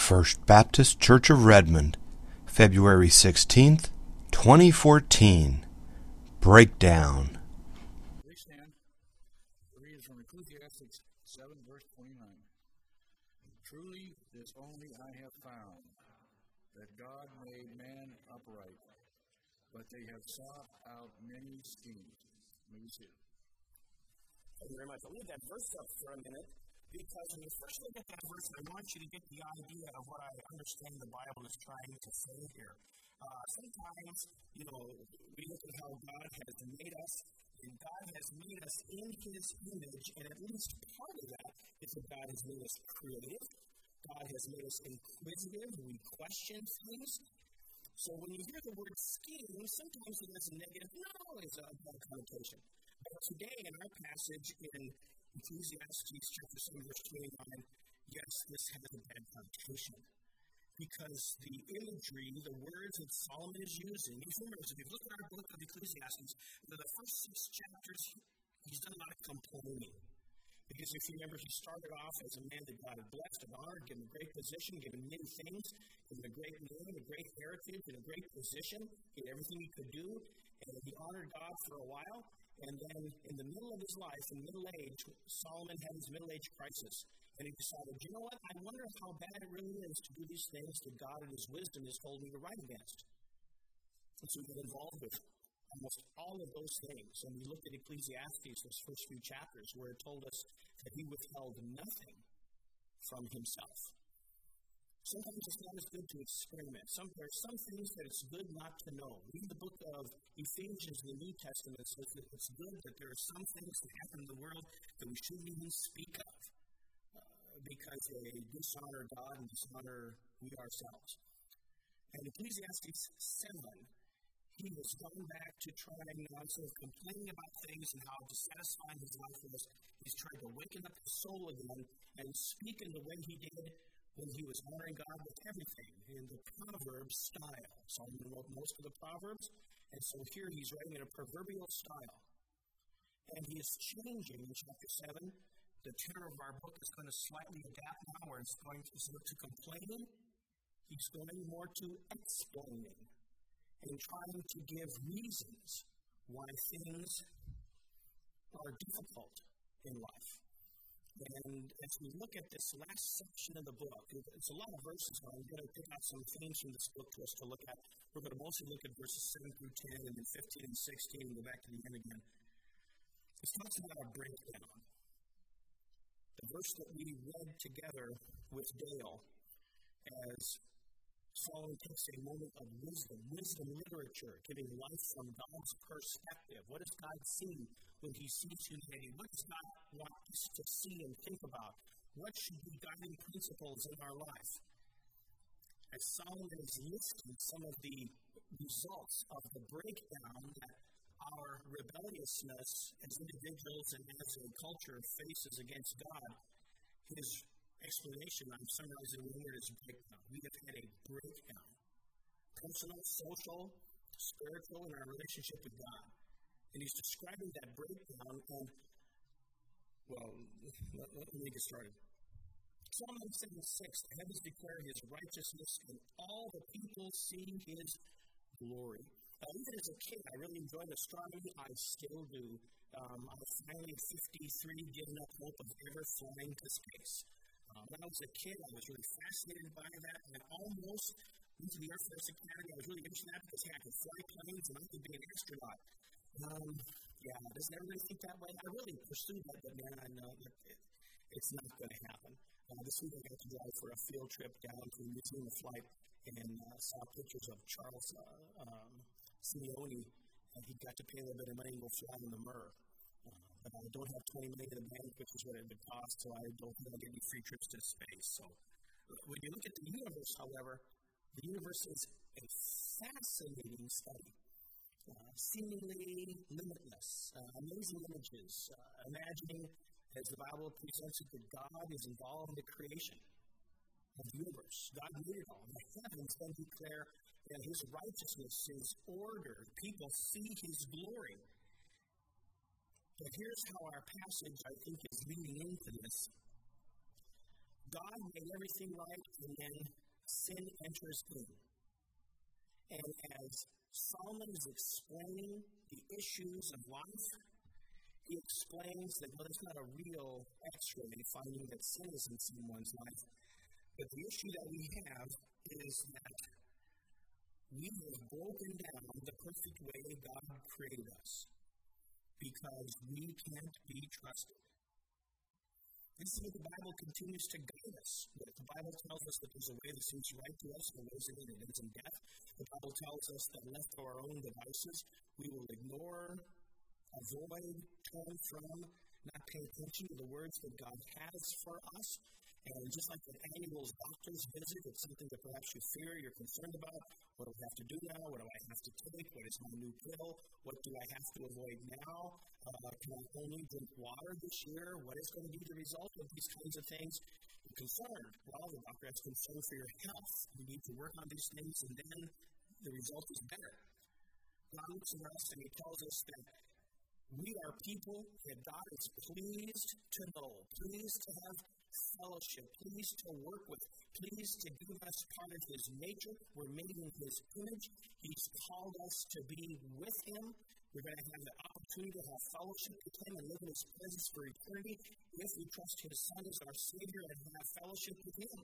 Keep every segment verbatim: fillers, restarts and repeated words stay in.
First Baptist Church of Redmond, February sixteenth, twenty fourteen. Breakdown. Please stand. The reading is from Ecclesiastes seven, verse twenty-nine. Truly, this only I have found, that God made man upright, but they have sought out many schemes. Let me see. Thank you very much. I'll leave that verse up for a minute, because when you first look at that verse, I want you to get the idea of what I understand the Bible is trying to say here. Uh, sometimes, you know, we look at how God has made us, and God has made us in His image, and at least part of that is that God has made us creative. God has made us inquisitive. We question things. So when you hear the word scheme, sometimes it has a negative, not always a bad connotation. But today in our passage in Ecclesiastes chapter seven, verse twenty-nine, yes, this has a bad connotation. Because the imagery, the words that Solomon is using, if you look at our book of Ecclesiastes, the first six chapters, he's done a lot of complaining. Because if you remember, he started off as a man that God had blessed and honored, given a great position, given many things, given a great name, a great heritage, and a great position. He had everything he could do, and he honored God for a while. And then in the middle of his life, in middle age, Solomon had his middle age crisis. And he decided, you know what, I wonder how bad it really is to do these things that God in his wisdom has told me to write against. And so he got involved with almost all of those things. And we looked at Ecclesiastes, those first few chapters, where it told us that he withheld nothing from himself. Sometimes it's not as good to experiment. Some, there are some things that it's good not to know. Read the book of Ephesians in the New Testament. It says that it's good that there are some things that happen in the world that we shouldn't even speak of, uh, because they dishonor God and dishonor we ourselves. And Ecclesiastes seven, he has gone back to trying, you know, instead of complaining about things and how dissatisfying his life was, he's tried to waken up his soul again and speak in the way he did when he was honoring God with everything, in the Proverbs style. Solomon wrote most of the Proverbs, and so here he's writing in a proverbial style. And he is changing in chapter seven. The tenor of our book is going to slightly adapt now, where it's going to, instead of to complaining, he's going more to explaining, and trying to give reasons why things are difficult in life. And as we look at this last section of the book, it's a lot of verses, but I'm going to pick out some themes from this book for us to look at. We're going to mostly look at verses seven through ten, and then fifteen and sixteen, and go back to the end again. It talks about a breakdown. The verse that we read together with Dale, as Solomon takes a moment of wisdom, wisdom literature, giving life from God's perspective. What does God see when he sees humanity? What does God want us to see and think about? What should be guiding principles in our life? As Solomon is listing some of the results of the breakdown that our rebelliousness as individuals and as a culture faces against God, his explanation, I'm summarizing one word, is breakdown. We have had a breakdown. Personal, social, spiritual, in our relationship with God. And he's describing that breakdown, and, well, let, let me get started. Psalm seven six, the heavens declare his righteousness, and all the people see his glory. Uh, even as a kid, I really enjoyed astronomy. I still do. Um, I finally, at fifty-three, given up hope of ever flying to space. Uh, when I was a kid, I was really fascinated by that, and almost went to the Air Force Academy. I was really interested in that because hey, I could fly planes and I could be an astronaut. Um, yeah, doesn't everybody think that way? I really pursued that, but man, I know that it, it's not going to happen. Uh, this week I got to drive for a field trip down to the Museum of Flight and uh, saw pictures of Charles uh, um, Simeone, and he got to pay a little bit of money and go fly in the Mir. But I don't have twenty million in the bank, which is what it would cost, so I don't have any free trips to space. So when you look at the universe, however, the universe is a fascinating study. Uh, seemingly limitless, uh, amazing images, uh, imagining, as the Bible presents it, that God is involved in the creation of the universe. God made it all. The heavens then declare that his righteousness is order. People see his glory. But here's how our passage, I think, is leading into this. God made everything right, and then sin enters in. And as Solomon is explaining the issues of life, he explains that, well, it's not a real x-ray finding that sin is in someone's life. But the issue that we have is that we have broken down the perfect way God created us because we can't be trusted. This is what the Bible continues to guide us with. The Bible tells us that there's a way that seems right to us and a way that ends in death. The Bible tells us that left to our own devices, we will ignore, avoid, turn from, not pay attention to the words that God has for us. And just like an annual doctor's visit, it's something that perhaps you fear, you're concerned about. What do I have to do now? What do I have to take? What is my new pill? What do I have to avoid now? Uh, can I only drink water this year? What is going to be the result of these kinds of things? You're concerned. Well, the doctor has concern for your health. You need to work on these things, and then the result is better. God looks at us and he tells us that we are people that God is pleased to know, pleased to have fellowship, pleased to work with, pleased to give us part of his nature. We're made in his image. He's called us to be with him. We're going to have the opportunity to have fellowship with him and live in his presence for eternity if we trust his Son as our Savior and have fellowship with him.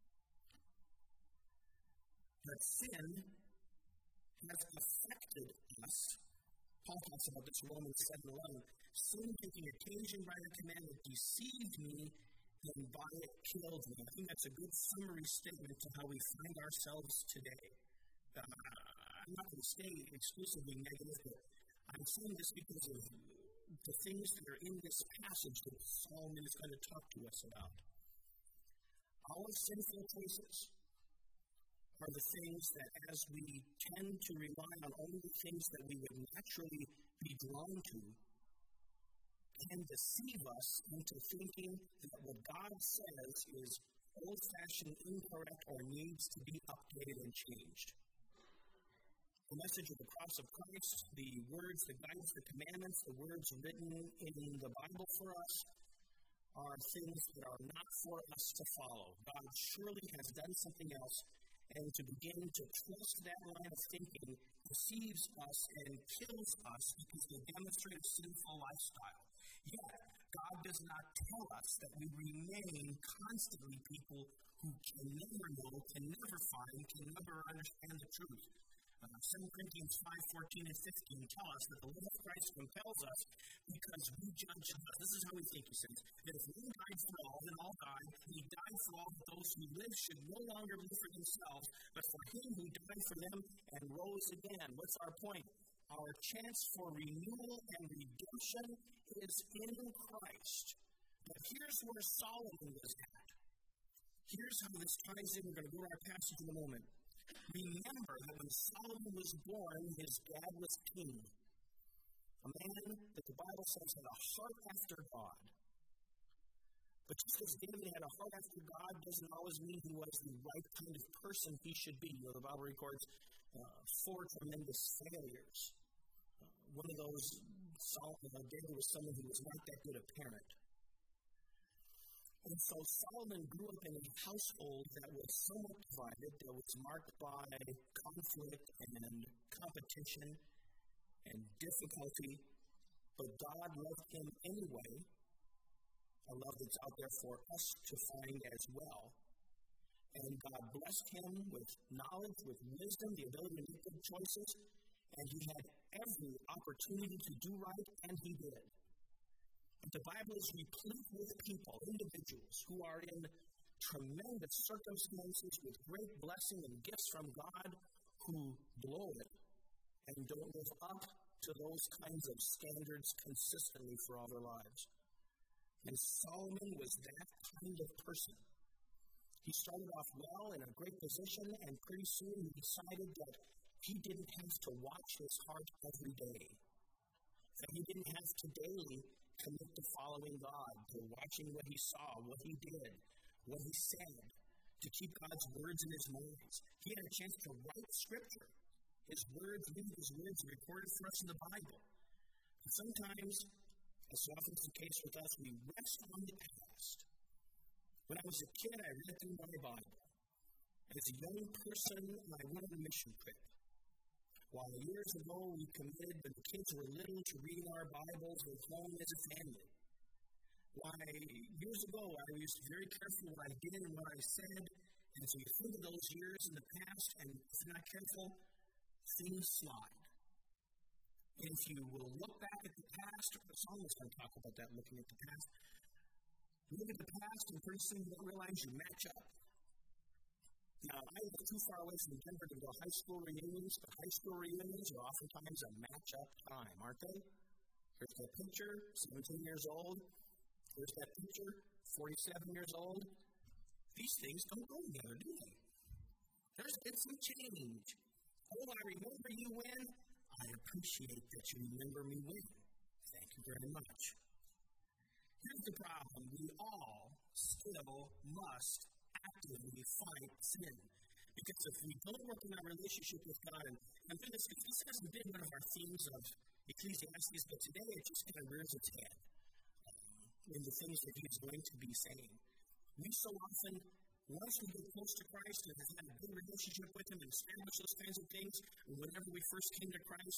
But sin has affected us. Paul talks about this in Romans seven eleven. Sin taking occasion by the commandment deceived me, and by it killed me. I think that's a good summary statement to how we find ourselves today. Uh, I'm not going to stay exclusively negative, but I'm saying this because of the things that are in this passage that Solomon is going to talk to us about. Our sinful choices are the things that, as we tend to rely on only the things that we would naturally be drawn to, can deceive us into thinking that what God says is old-fashioned, incorrect, or needs to be updated and changed. The message of the cross of Christ, the words, the guidance, the commandments, the words written in the Bible for us, are things that are not for us to follow. God surely has done something else, and to begin to trust that line of thinking deceives us and kills us because they demonstrate a sinful lifestyle. Yet, God does not tell us that we remain constantly people who can never know, can never find, can never understand the truth. Uh, Second Corinthians five fourteen and fifteen tell us that the love of Christ compels us because we judge. This is how we think, he says, that if one died for all, then all died. He died for all, that those who live should no longer live for themselves, but for him who died for them and rose again. What's our point? Our chance for renewal and redemption is in Christ. But here's where Solomon was at. Here's how this ties in. We're going to go to our passage in a moment. Remember that when Solomon was born, his dad was king. A man that the Bible says had a heart after God. But just as David had a heart after God doesn't always mean he was the right kind of person he should be. You know, the Bible records uh, four tremendous failures. Uh, one of those, Solomon, uh, David was someone who was not that good a parent. And so Solomon grew up in a household that was somewhat divided, that was marked by conflict and competition and difficulty, but God loved him anyway, a love that's out there for us to find as well. And God blessed him with knowledge, with wisdom, the ability to make good choices, and he had every opportunity to do right, and he did. The Bible is replete with people, individuals, who are in tremendous circumstances with great blessing and gifts from God who blow it and don't live up to those kinds of standards consistently for all their lives. And Solomon was that kind of person. He started off well in a great position, and pretty soon he decided that he didn't have to watch his heart every day. That he didn't have to daily commit to following God, to watching what he saw, what he did, what he said, to keep God's words in his mind. He had a chance to write Scripture. His words, read his words, recorded for us in the Bible. And sometimes, as often is the case with us, we rest on the past. When I was a kid, I read through my Bible. As a young person, I went on a mission trip. While years ago we committed when the kids were little to reading our Bibles at home as a family. Why, years ago I was very careful what I did and what I said, and so you think of those years in the past, and if you're not careful, things slide. And if you will look back at the past, the song is going to talk about that, looking at the past. You look at the past, and pretty soon you don't realize you match up. Now, I live too far away from Denver to go to high school reunions, but high school reunions are oftentimes a match-up time, aren't they? Here's that picture, seventeen years old. Here's that picture, forty-seven years old. These things don't go together, do they? There's been some change. Oh, I remember you when? I appreciate that you remember me when. Thank you very much. Here's the problem. We all still must actively fight sin. Because if we don't work in our relationship with God, and, and this, this hasn't been one of our themes of Ecclesiastes, but today it just kind of rears its head um, in the things that he's going to be saying. We so often, once we get close to Christ and have had a good relationship with him and establish those kinds of things, whenever we first came to Christ,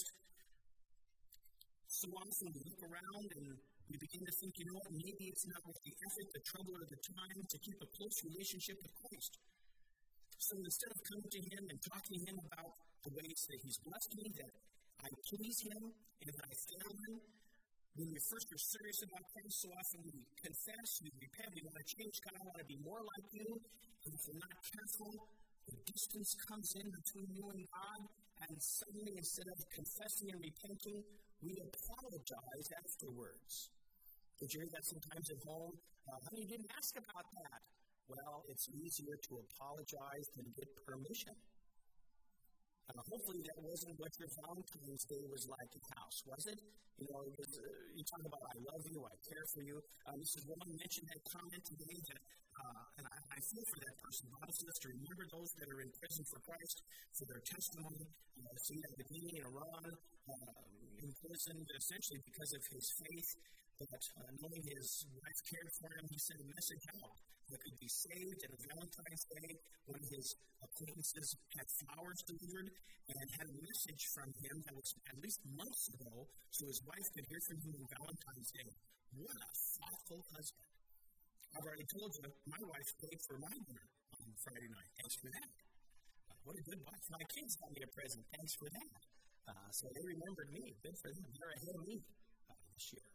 so often we look around and we begin to think, you know what, maybe it's not worth the effort, the trouble, or the time to keep a close relationship with Christ. So instead of coming to him and talking to him about the ways that he's blessed me, that I please him, and that I fail him, when we first are serious about things, so often we confess, we repent, we want to change God, I want to be more like you, and if we're not careful, the distance comes in between you and God, and suddenly, instead of confessing and repenting, we apologize afterwards. Did you hear that sometimes at home? Uh, honey, you didn't ask about that. Well, it's easier to apologize than get permission. Uh, hopefully that wasn't what your Valentine's Day was like at the house, was it? You know, it was, uh, you talk about, I love you, I care for you. Uh, Missus Woman mentioned that comment today, that, uh, and I, I feel for that person. God wants us to remember those that are in prison for Christ, for their testimony. Uh, see that with me and Iran uh, in prison, essentially because of his faith, but uh, knowing his wife cared for him, he sent a message out that could be saved. And on Valentine's Day, one of his acquaintances had flowers delivered and had a message from him that was at least months ago, so his wife could hear from him on Valentine's Day. What a thoughtful husband. I've already told you, my wife paid for my dinner on Friday night. Thanks for that. Uh, what a good wife. My kids got me a present. Thanks for that. Uh, so they remembered me. Good for them. They're ahead of me uh, this year.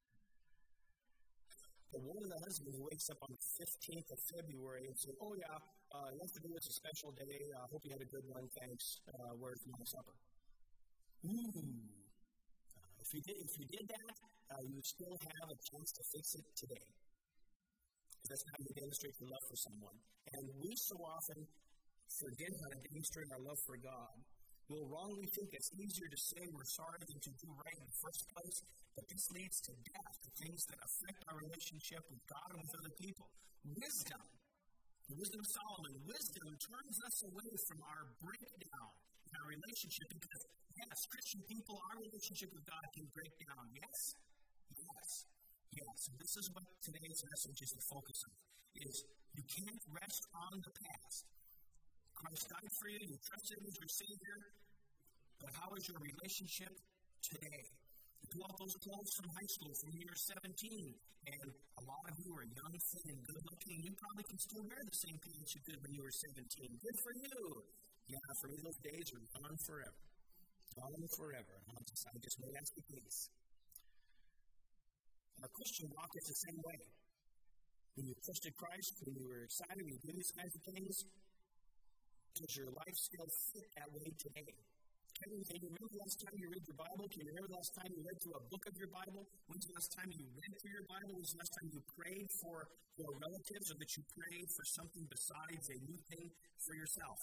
But one of the husbands wakes up on the fifteenth of February and says, oh yeah, uh, yesterday was a special day. I uh, hope you had a good one. Thanks. Uh, where's my supper? Ooh. Uh, if, you did, if you did that, uh, you would still have a chance to fix it today. That's how you demonstrate your love for someone. And we so often forget how to demonstrate our love for God. We'll wrongly think it's easier to say we're sorry than to do right in the first place, but this leads to death, to things that affect our relationship with God and with other people. Wisdom, the wisdom of Solomon, wisdom turns us away from our breakdown in our relationship, because, yes, Christian people, our relationship with God can break down. Yes? Yes. Yes. And this is what today's message is to focus on, is you can't rest on the past. Christ died for you, you trusted him as your Savior, but how is your relationship today? You pull out those clothes from high school from when you were seventeen, and a lot of you are young, fit, and good-looking. You probably can still wear the same pants you did when you were seventeen. Good for you. Yeah, for me, those days are gone forever. Gone forever. I just, I just may ask you, please. Our Christian walk is the same way. When you trusted Christ, when you were excited, when you did these kinds of things, does your life still fit that way today? Can you, can you remember the last time you read your Bible? Can you remember the last time you read through a book of your Bible? When's the last time you read through your Bible? When's the last time you prayed for your relatives, or that you prayed for something besides a new thing for yourself?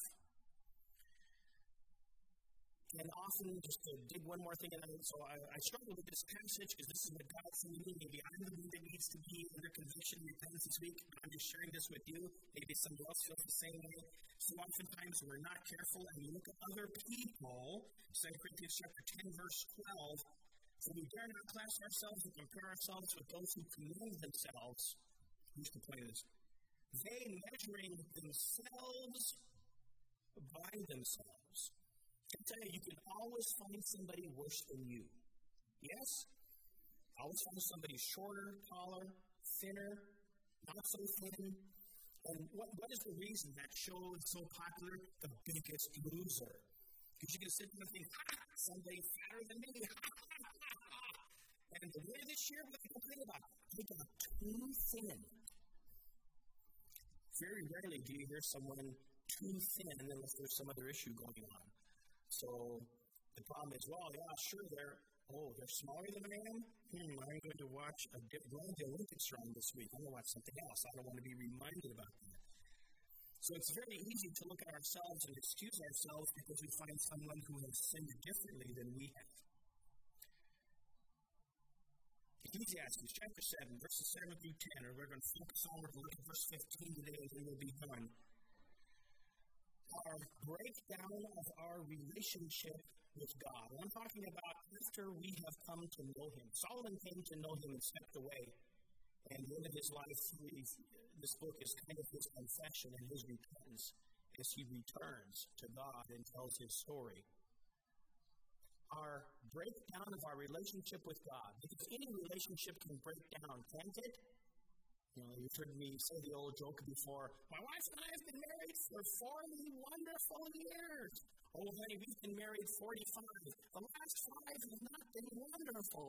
And often, just to dig one more thing in, so I, I struggle with this passage because this is what God sent me. Maybe I'm the one that needs to be under conviction and repentance this week. I'm just sharing this with you. Maybe somebody else feels the same way. So oftentimes we're not careful and we look at other people. Second Corinthians chapter ten, verse twelve. So we dare not class ourselves and compare ourselves with those who commend themselves. Who's complaining this? They measuring themselves by themselves. I tell you, you can always find somebody worse than you. Yes? Always find somebody shorter, taller, thinner, not so thin. And what, what is the reason that show is so popular? The Biggest Loser. Because you can sit there and think, ah, somebody fatter than me. And the way this year, what they complain about, they got too thin. Very rarely do you hear someone too thin unless there's some other issue going on. So the problem is, well, yeah, sure, they're, oh, they're smaller than I am? Hmm, I'm going to watch a the Olympics run this week. I'm going to watch something else. I don't want to be reminded about that. So it's very easy to look at ourselves and excuse ourselves because we find someone who has sinned differently than we have. Ecclesiastes chapter seven, verses seven through ten, or we're going to focus on, we're going to look at verse fifteen today as we will be done. Our breakdown of our relationship with God. And I'm talking about after we have come to know Him. Solomon came to know Him and stepped away. And the end of his life, this book is kind of his confession and his repentance as he returns to God and tells his story. Our breakdown of our relationship with God, because any relationship can break down, can't it? You know, you've heard me say the old joke before, my wife and I have been married for forty wonderful years. Oh, honey, we've been married forty-five. The last five have not been wonderful.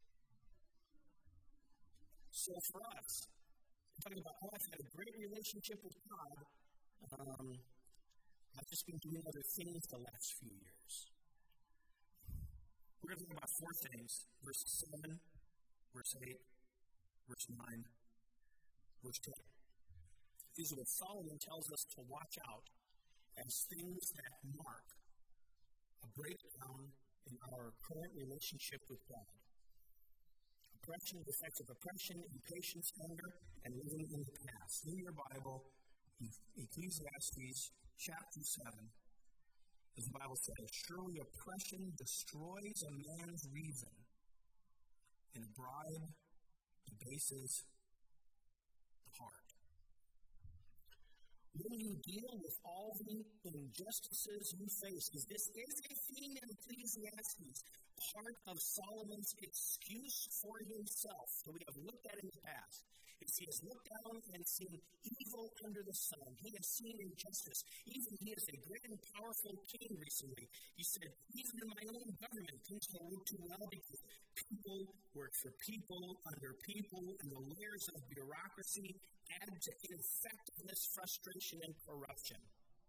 So for us, talking about, oh, I've had a great relationship with God, um, I've just been doing other things the last few years. We're going to talk about four things, verse seven, verse eight, verse nine, verse ten. These are what Solomon tells us to watch out as things that mark a breakdown in our current relationship with God. Oppression, the effects of oppression, impatience, anger, and living in the past. In your Bible, Ecclesiastes chapter seven, as the Bible says, surely oppression destroys a man's reason, and a bribe debases the heart. When you deal with all the injustices you face, because this is a theme in Ecclesiastes, part of Solomon's excuse for himself. So we have looked at in the past. Is he has looked down and seen evil under the sun. He has seen injustice. Even he is a great and powerful king recently. He said, even in my own government, things don't work too well because people work for people, under people, and the layers of bureaucracy add to ineffectiveness, frustration, and corruption.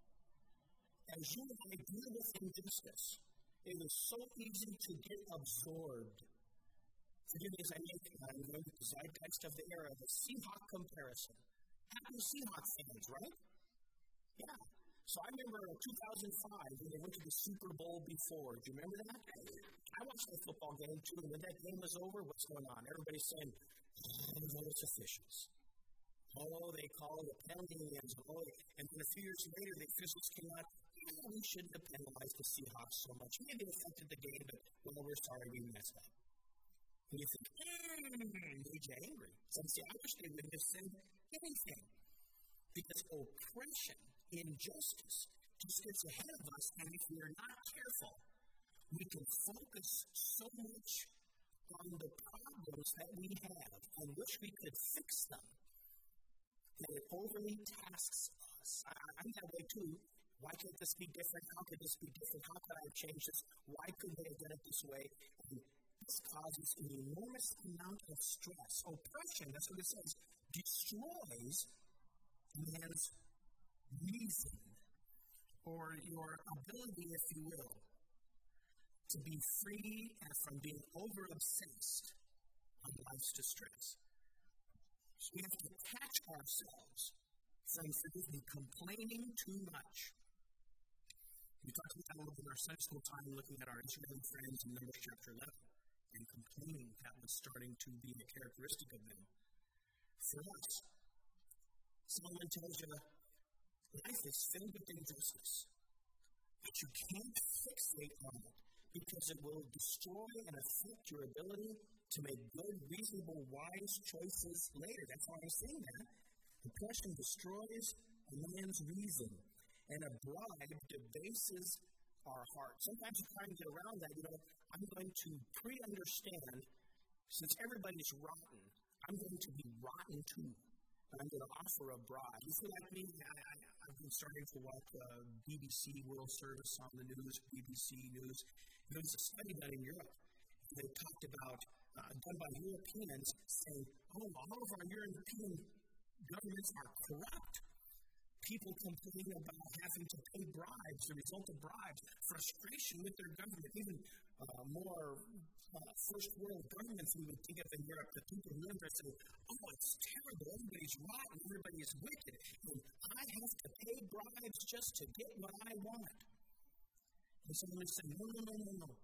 As you and I deal with injustice, it is so easy to get absorbed. Forgive me as I make uh, you know, the zeitgeist of the era, the Seahawk comparison. Happy Seahawk fans, right? Yeah. So I remember in two thousand five when they went to the Super Bowl before. Do you remember that? I watched the football game too, and when that game was over, what's going on? Everybody's saying, oh, those officials. Oh, they call the penalty ends. Oh, and then a few years later, the officials came out, yeah, we shouldn't have penalized the Seahawks so much. Maybe it affected the game, but, well, we're sorry we messed up. And you think, mmm, made you angry. So, see, I wish they wouldn't have said anything. Because oppression, injustice, just gets ahead of us, and if we are not careful, we can focus so much on the problems that we have and wish we could fix them. And it overly tasks us. I, I'm that way too. Why can't this be different? How could this be different? How could I have changed this? Why couldn't they have done it this way? And this causes an enormous amount of stress. Oppression, that's what it says, destroys man's reason, or your ability, if you will, to be free and from being over-obsessed on life's distress. So we have to catch ourselves from, forgive me, complaining too much. We talked about that a little bit in our Sunday school time, looking at our Israeli friends in Numbers chapter eleven, and complaining that was starting to be a characteristic of them. For us, Solomon tells you life is filled with injustice, but you can't fixate on it because it will destroy and affect your ability to make good, reasonable, wise choices later. That's why I'm saying that. Oppression destroys a man's reason, and a bribe debases our heart. Sometimes you try to get around that. You know, I'm going to pre-understand, since everybody's rotten, I'm going to be rotten too. I'm going to offer a bribe. You feel like me? I, I, I've been starting to watch uh, B B C World Service on the news, B B C News. There was a study done in Europe. They talked about, uh, done by Europeans, saying, oh, all of our European governments are corrupt. People complain about having to pay bribes, the result of bribes, frustration with their government, even uh, more uh, first world governments we would think of in Europe, the people who live there say, oh, it's terrible, everybody's rotten, everybody is wicked, and I have to pay bribes just to get what I want. And someone would say, no, no, no, no, no.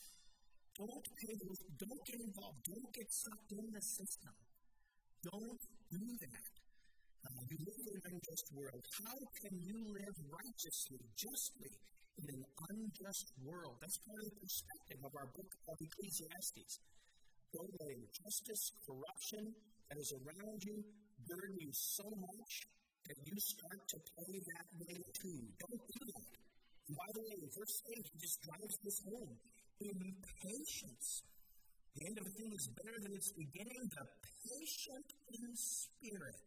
Don't pay those, don't get involved, don't get sucked in the system. Don't do that. Uh, you live in an unjust world. How can you live righteously, justly, in an unjust world? That's part of the perspective of our book of Ecclesiastes. Don't let injustice, corruption that is around you burden you so much that you start to play that way too. Don't do that. And by the way, in verse eight, he just drives this home. Impatience. The end of a thing is better than its beginning. The patient in spirit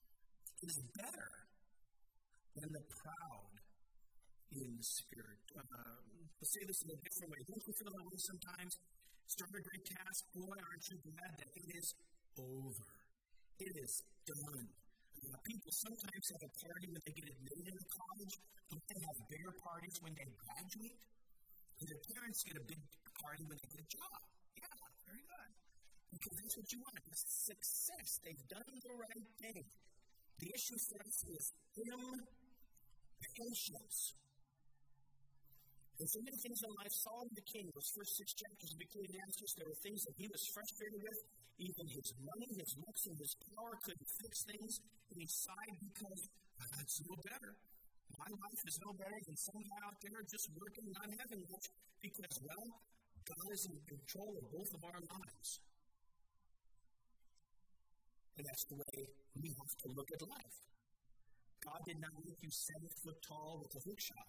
is better than the proud in spirit. Um, let's say this in a different way. Don't you feel that way sometimes? Start a great task. Boy, aren't you glad that it is over? It is done. Uh, people sometimes have a party when they get admitted into college. Don't they have bigger parties when they graduate? And their parents get a big party when they get a job. Yeah, very good. Because that's what you want. It's success. They've done the right thing. The issue for us is impatience. And so many things in life, Solomon the king, those first six chapters of Ecclesiastes, there were things that he was frustrated with. Even his money, his looks, and his power couldn't fix things. And he sighed because it's no better. My life is no better than some guy out there just working, not having much. Because, well, God is in control of both of our lives. And that's the way we have to look at life. God did not make you seven foot tall with a hook shot.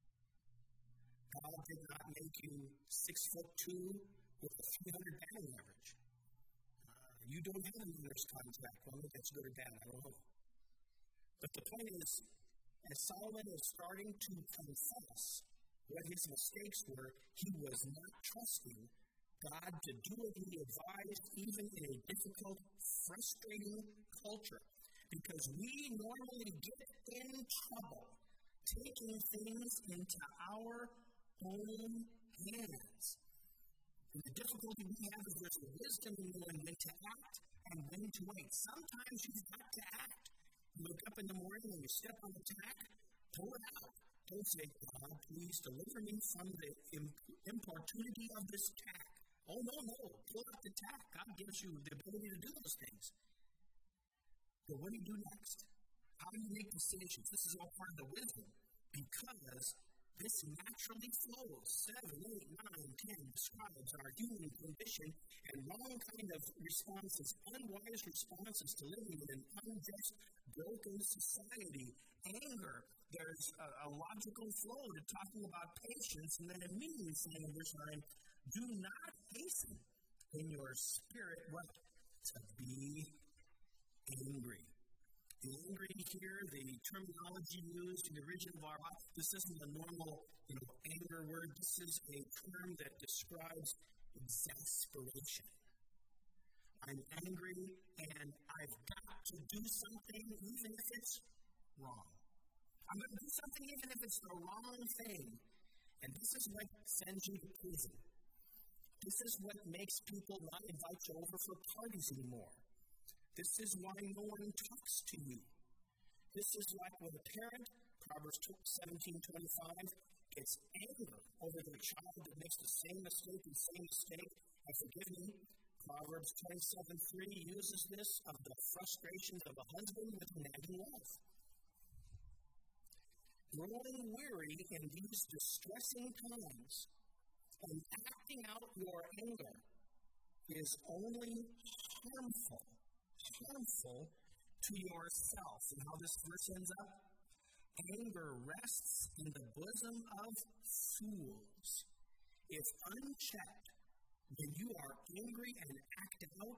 God did not make you six foot two with a three hundred batting average. Uh, you don't have a nurse contract. Well, that's good or bad, I don't know. But the point is, as Solomon is starting to confess what his mistakes were, he was not trusting God to do what he advised, even in a difficult, frustrating culture. Because we normally get in trouble taking things into our own hands. And the difficulty we have is there's a wisdom in knowing when to act and when to wait. Sometimes you've got to act. You wake up in the morning and you step on the tack, pull it out. Don't say, God, please deliver me from the importunity of this tack. Oh, no, no. Pull out the tack. God gives you the ability to do those things. But what do you do next? How do you make decisions? This is all part of the wisdom. Because this naturally flows. Seven, eight, nine, ten describes our human condition and wrong kind of responses, unwise responses to living in an unjust, broken society. Anger, there's a, a logical flow to talking about patience, and then immediately saying in verse nine, do not hasten in your spirit what? To be angry. The angry here, the terminology used in the original of our life, this isn't a normal you know, anger word. This is a term that describes exasperation. I'm angry and I've got to do something even if it's wrong. I'm going to do something even if it's the wrong thing. And this is what sends you to prison. This is what makes people not invite you over for parties anymore. This is why no one talks to you. This is like when a parent, Proverbs seventeen twenty-five, gets anger over their child that makes the same mistake and same mistake and forgive me. Proverbs twenty-seven three uses this of the frustrations of a husband with a nagging wife. Growing weary in these distressing times and acting out your anger is only harmful. harmful to yourself. And how this verse ends up? Anger rests in the bosom of fools. If unchecked, when you are angry and act out,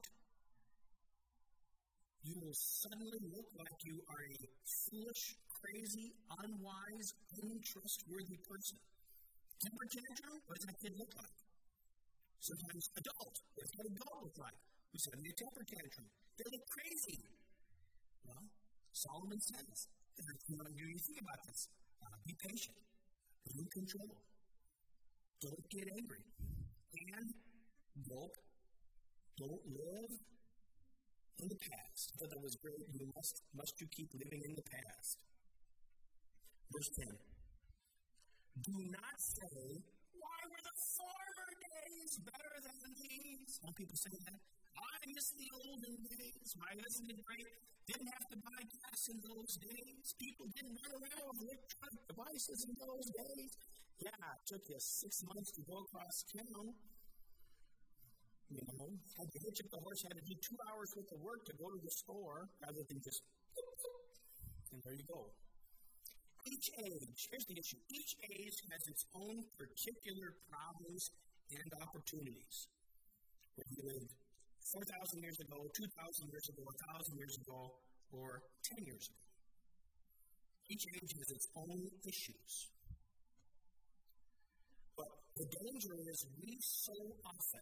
you will suddenly look like you are a foolish, crazy, unwise, untrustworthy person. Temper tantrum? What does that kid look like? Sometimes adult. What does that adult look like? Who's having a temper tantrum? They look crazy. Well, Solomon says, you know, you think about this. Uh, be patient. Be in control. Don't get angry. And don't, don't live in the past. I thought that was great. You must, must you keep living in the past. Verse ten. Do not say, why were the former days better than these? Some people say that. I miss the olden days. My isn't it great? Didn't have to buy gas in those days. People didn't run around with electronic devices in those days. Yeah, it took you six months to go across town. You know, had to hitch up the horse, had to do two hours worth of work to go to the store rather than just, and there you go. Each age, here's the issue, each age has its own particular problems and opportunities. Whether you lived four thousand years ago, two thousand years ago, one thousand years ago, or ten years ago. Each age has its own issues. But the danger is we so often,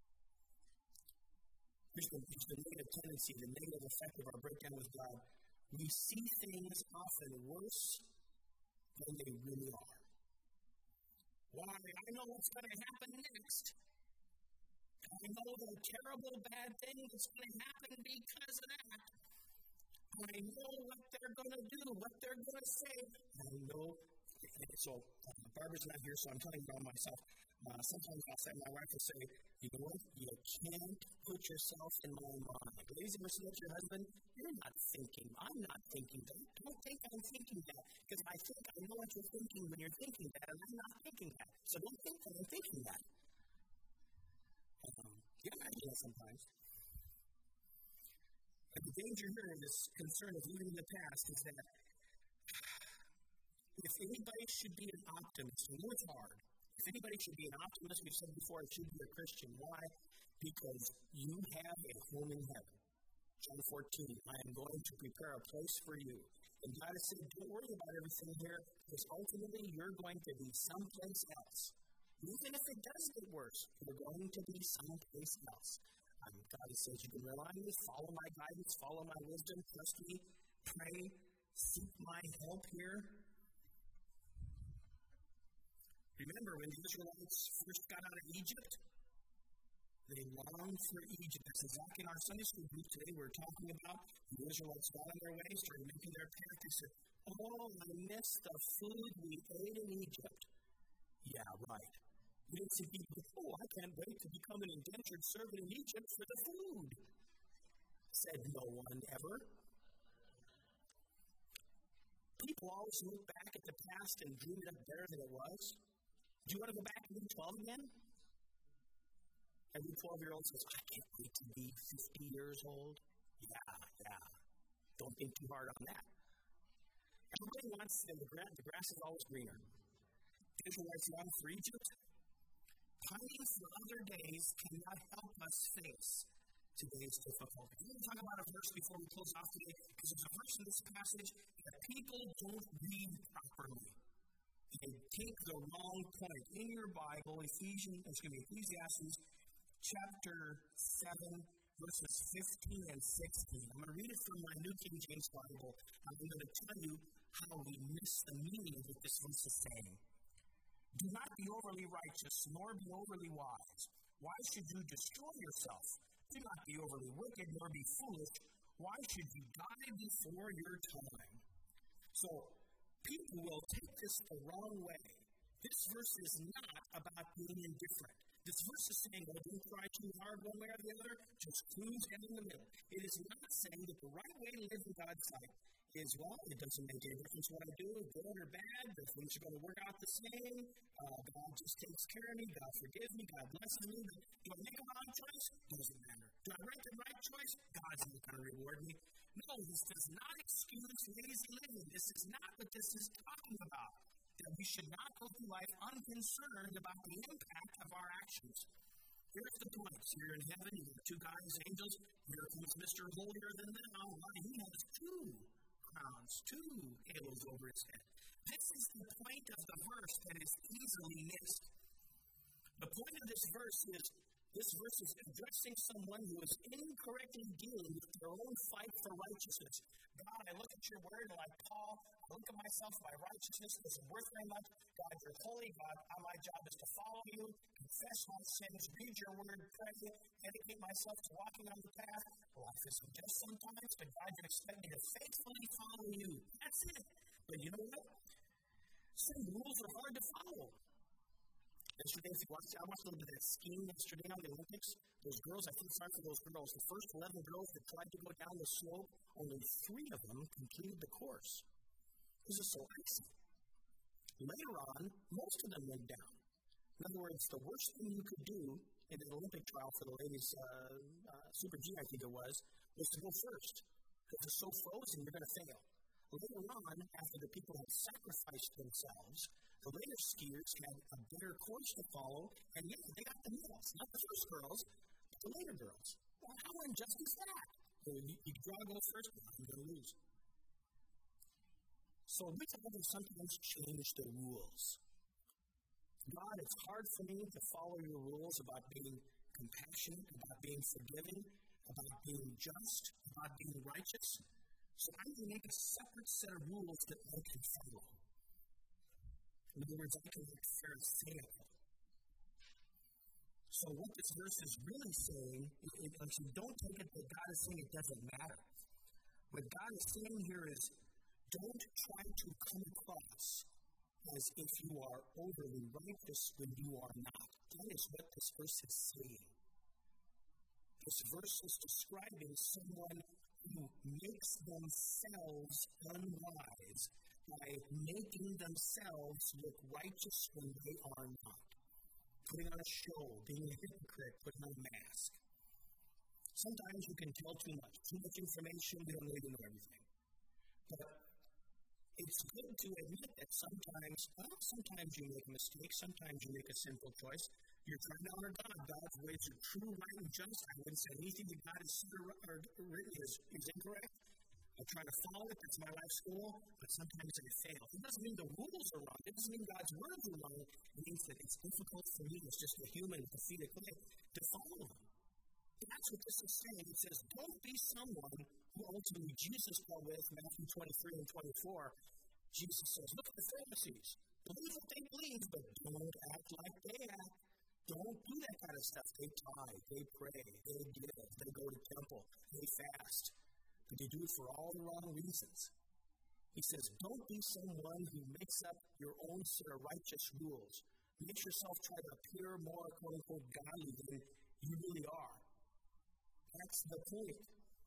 here's the, here's the negative tendency, the negative effect of our breakdown with God, we see things often worse than they really are. Why? I know what's going to happen next. I know the terrible bad thing that's going to happen because of that. I know what they're going to do, what they're going to say. I know. So, uh, Barbara's not here, so I'm telling you all myself. Uh, sometimes I'll say, my wife will say, you know what? You can't put yourself in my mind. Ladies, ever say that to your husband? You're not thinking. I'm not thinking that. Don't think I'm thinking that. Because I think I know what you're thinking when you're thinking that, and I'm not thinking that. So don't think that I'm thinking that. Um, you imagine that sometimes. And the danger here in this concern of living in the past is that if anybody should be an optimist, and it's hard, if anybody should be an optimist, we've said before, it should be a Christian. Why? Because you have a home in heaven. John fourteen, I am going to prepare a place for you. And God has said, don't worry about everything here, because ultimately you're going to be someplace else. Even if it does get worse, you're going to be someplace else. Um, God says you can rely on me, follow my guidance, follow my wisdom, trust me, pray, seek my help here. Remember when the Israelites first got out of Egypt? They longed for Egypt. That's exactly in our Sunday school group today we're talking about. The Israelites got on their way, started making their path. They said, oh, I miss the food we ate in Egypt. Yeah, right. We didn't say, oh, I can't wait to become an indentured servant in Egypt for the food. Said no one ever. People always look back at the past and dream it up better than it was. Do you want to go back and be twelve again? Every twelve-year-old says, I can't wait to be fifty years old. Yeah, yeah. Don't think too hard on that. Everybody wants the grass, the grass is always greener. Israelites long for Egypt. Pining for other days cannot help us face today's difficulty. I'm going to talk about a verse before we close off today, because there's a verse in this passage that people don't read properly. They take the wrong point. In your Bible, Ephesians, excuse me, Ecclesiastes chapter seven, verses fifteen and sixteen. I'm going to read it from my New King James Bible. I'm going to tell you how we miss the meaning of what this verse is saying. Do not be overly righteous, nor be overly wise. Why should you destroy yourself? Do not be overly wicked, nor be foolish. Why should you die before your time? So, people will take this the wrong way. This verse is not about being indifferent. This verse is saying, well, don't try too hard one way or the other, just cruise in the middle. It is not saying that the right way to live in God's sight is, well, it doesn't make any difference what I do, good or bad, the things are going to work out the same, uh, God just takes care of me, God forgives me, God blesses me, but if I make a wrong choice, it doesn't matter. Do I rank the right choice? God's not going to reward me. No, this does not excuse lazy living. This is not what this is talking about. That we should not go through life unconcerned about the impact of our actions. Here's the point. Here in heaven, you have two guys, angels. Here comes Mister Holier than thou. He has two crowns, two halos over his head. This is the point of the verse that is easily missed. The point of this verse is, this verse is addressing someone who is incorrectly dealing with their own fight for righteousness. God, I look at your word, and like Paul, I look at myself, my righteousness isn't worth very much. God, you're holy. God, my job is to follow you, confess my sins, read your word, pray, dedicate myself to walking on the path. Life is unjust sometimes, but God, you expect me to faithfully follow you. That's it. But you know what? Some rules are hard to follow. Yesterday, if you watched, I watched a little bit of that skiing yesterday on the Olympics. Those girls, I feel sorry for those girls. The first eleven girls that tried to go down the slope, only three of them completed the course. This is so icy. Later on, most of them went down. In other words, the worst thing you could do in an Olympic trial for the ladies, uh, uh, Super G, I think it was, was to go first. Because it's so frozen, you're going to fail. Later on, after the people had sacrificed themselves, the later skiers had a better course to follow, and yeah, they got the medals. Not the first girls, but the later girls. Well, how unjust is that? So you, you draw go first, but you're going to lose. So we have to sometimes change the rules. God, it's hard for me to follow your rules about being compassionate, about being forgiving, about being just, about being righteous. So I'm going to make a separate set of rules that I can follow. In other words, I can make Pharisaical. So what this verse is really saying, if you don't take it that God is saying it doesn't matter. What God is saying here is, don't try to come across as if you are overly righteous when you are not. That is what this verse is saying. This verse is describing someone who makes themselves unwise by making themselves look righteous when they are not. Putting on a show, being a hypocrite, putting on a mask. Sometimes you can tell too much. Too much information, you don't really know everything. But it's good to admit that sometimes, well, sometimes you make a mistake, sometimes you make a sinful choice. You're trying to honor God. God's ways are true, right, and just. I wouldn't say anything that God has said or written is, is incorrect. I try to follow it. That's my life's goal. But sometimes I fail. It doesn't mean the rules are wrong. It doesn't mean God's words are wrong. It means that it's difficult for me as just a human, to feed a clay, to follow Him. That's what this is saying. It says, don't be someone who ultimately Jesus dealt with, Matthew twenty-three and twenty-four. Jesus says, look at the Pharisees. Believe what they believe, but don't act like they act. Don't do that kind of stuff. They tithe, they pray, they give, they go to temple, they fast. But they do it for all the wrong reasons. He says, don't be someone who makes up your own set of righteous rules. Make yourself try to appear more, quote-unquote, godly than you really are. That's the point.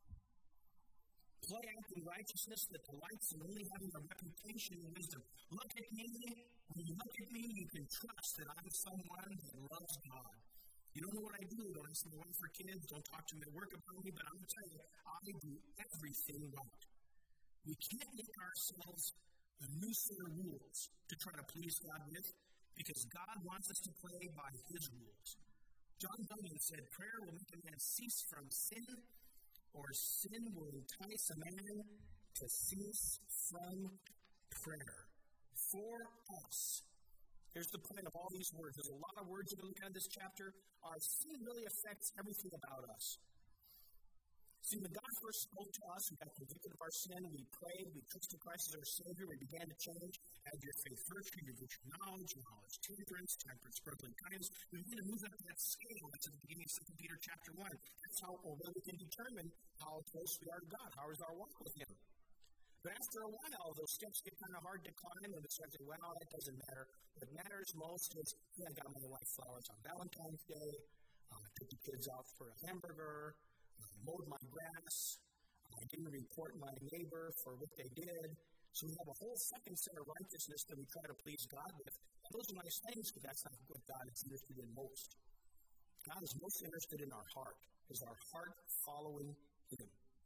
Play out in righteousness that delights in only having a reputation and wisdom. Look at me. When you look at me, you can trust that I'm someone that loves God. You don't know what I do. Don't ask my wife or kids. Don't talk to me at work about me. But I'm going to tell you, I do everything right. We can't make ourselves a new set of rules to try to please God with, because God wants us to play by His rules. John Bunyan said, prayer will make a man cease from sin, or sin will entice a man to cease from prayer. For us. Here's the point of all these words. There's a lot of words that we look at in this chapter. Our sin really affects everything about us. See, when God first spoke to us, we got convicted of our sin, we prayed, we trusted Christ as our Savior, we began to change. Add your faith virtue, your virtue knowledge, knowledge temperance, temperance, brotherly kindness. We begin to move up that scale. That's at the beginning of Second Peter chapter one. That's how or where we can determine how close we are to God. How is our walk with Him? But after a while, those steps get kind of hard to climb, and we start to say, well, that doesn't matter. What matters most is, yeah, I got my wife flowers on Valentine's Day, uh, took the kids out for a hamburger, uh, mowed my grass, I uh, didn't report my neighbor for what they did. So we have a whole second set of righteousness that we try to please God with. And those are nice things, but that's not what God is interested in most. God is most interested in our heart. Is our heart following him?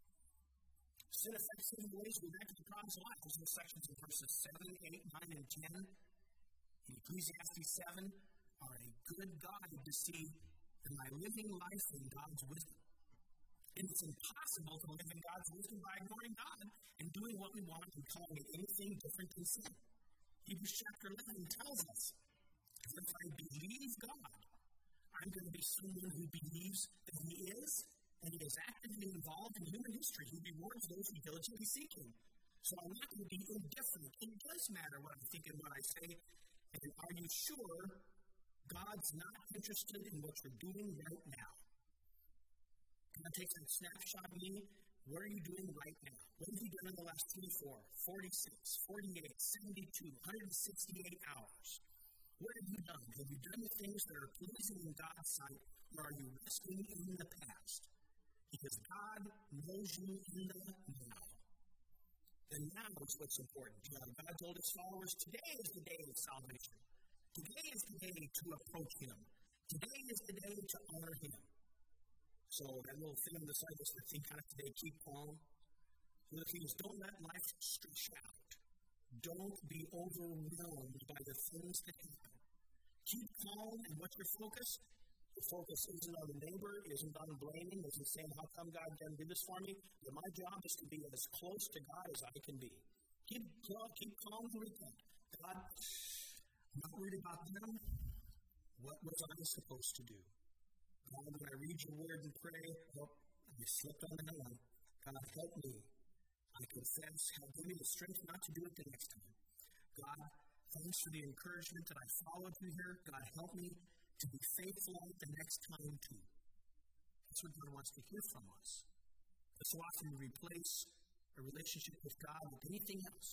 Sin affects him in ways we back to the promised life. There's the sections in verses seven, eight, nine, and ten. In Ecclesiastes seven, are a good God to see am I living life in God's wisdom? And it's impossible to live in God's wisdom by ignoring God and doing what we want and calling it anything different than sin. Hebrews chapter eleven tells us, if I believe God, I'm going to be someone who believes that he is, and he is actively involved in human history. He rewards those who diligently seek him. So I'm not going to be indifferent. It does matter what I think and what I say. And are you sure God's not interested in what you're doing right now? God takes a snapshot of me. What are you doing right now? What have you done in the last twenty-four, forty-six, forty-eight, seventy-two, one hundred sixty-eight hours? What have you done? Have you done the things that are pleasing in God's sight, or are you resting in the past? Because God knows you in the now. The now is what's important. God told his followers, today is the day of salvation. Today is the day to approach him. Today is the day to honor him. So that little thing on the side is the thing kind of today, keep calm. So the thing is, don't let life stretch out. Don't be overwhelmed by the things that happen. Keep calm, and what's your focus? The focus isn't on the neighbor, isn't on blaming, isn't saying, how come God didn't do this for me? But my job is to be as close to God as I can be. Keep calm, keep calm and repent. God, I'm not worried about them. What was I supposed to do? God, when I read your word and pray, oh, I slipped on that one. God, help me. I confess, help me the strength not to do it the next time. God, thanks for the encouragement that I followed you here. God, help me to be faithful the next time too. That's what God wants to hear from us. So often we replace a relationship with God with anything else.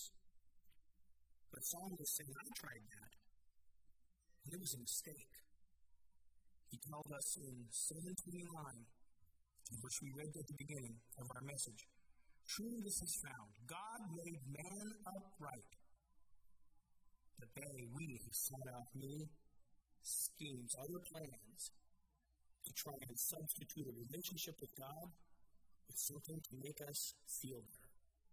But Solomon is saying, I tried that. And it was a mistake. He told us in seven twenty-nine, which we read at the beginning of our message, truly this is found. God made man upright, but they, we, sought out many schemes, other plans, to try and substitute a relationship with God with something to make us feel better.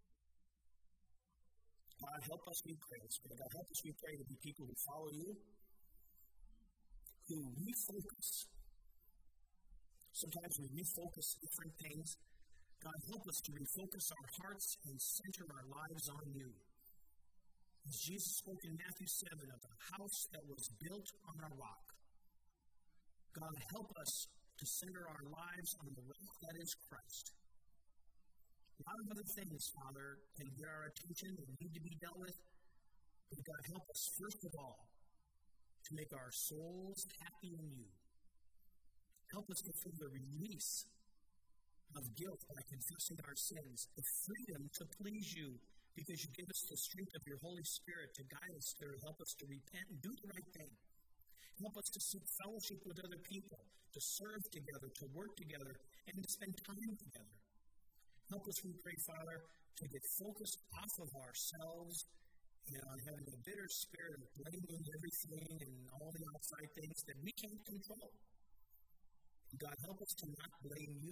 God, help us, we pray. God, help us, we pray, to be people who follow you, who refocus. Sometimes we refocus different things. God, help us to refocus our hearts and center our lives on you. As Jesus spoke in Matthew seven of a house that was built on a rock. God, help us to center our lives on the rock that is Christ. A lot of other things, Father, can get our attention and need to be dealt with. But God, help us, first of all, to make our souls happy in you. Help us to feel the release of guilt by confessing our sins, the freedom to please you, because you give us the strength of your Holy Spirit to guide us, to help us to repent and do the right thing. Help us to seek fellowship with other people, to serve together, to work together, and to spend time together. Help us, we pray, Father, to get focused off of ourselves and on having a bitter spirit of blaming everything and all the outside things that we can't control. God, help us to not blame you.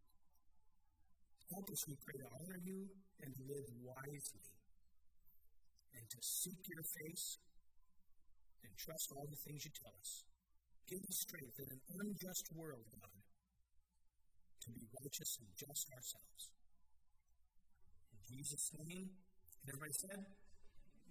Help us, we pray, to honor you and to live wisely and to seek your face and trust all the things you tell us. Give us strength in an unjust world, God, to be righteous and just ourselves. In Jesus' name, and everybody said,